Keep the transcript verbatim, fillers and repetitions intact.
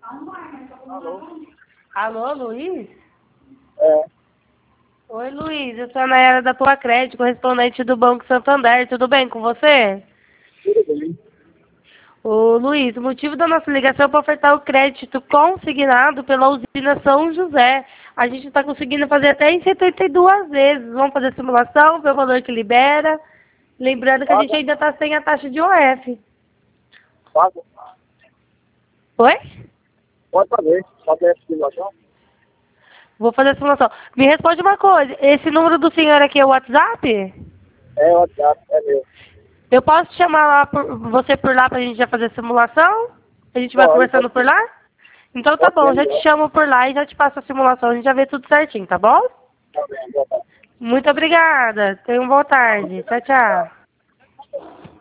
Alô? Alô, Luiz? É, Oi, Luiz. Eu sou a Nayara da Tua Crédito, correspondente do Banco Santander. Tudo bem com você? tudo bem. Ô, Luiz, o motivo da nossa ligação é para ofertar o crédito consignado pela usina São José. A gente está conseguindo fazer até em setenta e duas vezes. Vamos fazer simulação, ver o valor que libera. Lembrando que a gente Paga, ainda está sem a taxa de O F. paga. Oi? Pode fazer. Só tem essa simulação? Vou fazer a simulação. Me responde uma coisa. Esse número do senhor aqui é o WhatsApp? É o WhatsApp, é meu. Eu posso chamar lá por, você por lá pra gente já fazer a simulação? A gente vai Pode, conversando pode por ser. lá? Então tá Pode bom, ser já te melhor. chamo por lá e já te passo a simulação, a gente já vê tudo certinho, tá bom? Tá bem, boa tarde. Muito obrigada. Tenha uma boa tarde. Tchau, tchau.